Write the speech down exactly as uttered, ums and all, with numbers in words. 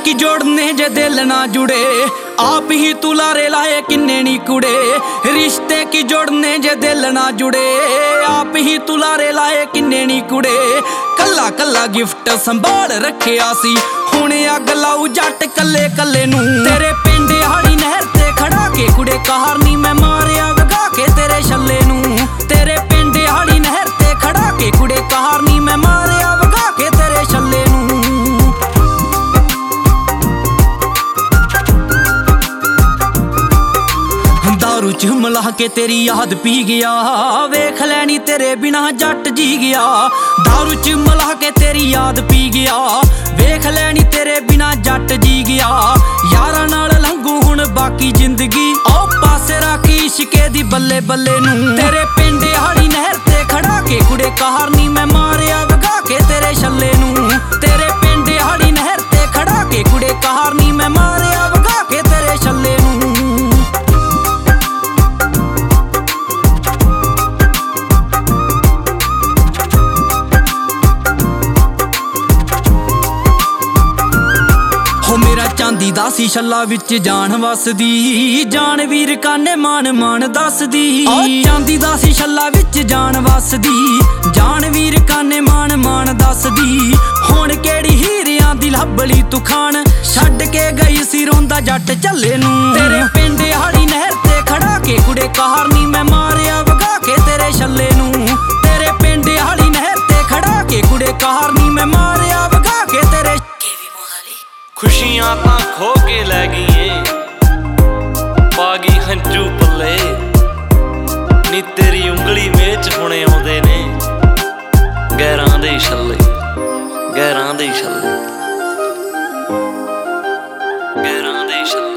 की जोड़ने जे दिल ना जुड़े, आप ही तू लारे लाए किन्ने नी कुड़े। रिश्ते की जोड़ने जे दिल ना जुड़े, आप ही तू लारे लाए किन्ने नी कुड़े। कल्ला कल्ला गिफ्ट संभाल रखिया सी, हुणे अग लाऊ जट कल्ले कल्ले नू। तेरे पिंड हाड़ी नहर ते खड़ा के कुड़े कार नी मैं मारिया वगा के तेरे छल्ले नू। तेरे पिंड हाड़ी नहर ते खड़ा के कुड़े कार नी मैं मारिया वगा के तेरे छल्ले नू। दारू च मिला के तेरी याद पी गया, वेख लैनी तेरे बिना जट जी गया। दारू च मिला के तेरी याद पी गया, वेख लैनी तेरे बिना जट जी गया। यारा नाल लंघू हुण बाकी जिंदगी, आओ पासे राखी इश्के दी बल्ले बल्ले नू। तेरे पिंड हाड़ी नहर ते खड़ा के कुड़े कार नी मैं मारिया वगा के तेरे छल्ले नू। तेरे पिंड हाड़ी नहर ते खड़ा के कुड़े कार नी मैं मारिया वगा के तेरे छल्ले नू। मेरा चांदी दा सी छल्ला विच जान वसदी, जान वीर काने मान मान दसदी। चांदी दा सी छल्ला विच जान वसदी, जान वीर काने मान मान दसदी। हुण केड़ी हीरियां दी लभली तू खान, छड्ड के गई सी रोंदा जट झल्ले नू। तेरे पिंड हाड़ी नहर ते खड़ा के कुड़े कार नी मैं मारिया वगा के तेरे छल्ले नू। तेरे पिंड हाड़ी नहर ते खड़ा के कुड़े कार नी मैं मारिया वगा के तेरे। खुशियां तां खो के लै गईए, पा गई हंझू पल्ले नी तेरी उंगली मेच हुणे आउंदे ने गैरां दे छल्ले, गैरां दे छल्ले, गैरां दे छल्ले।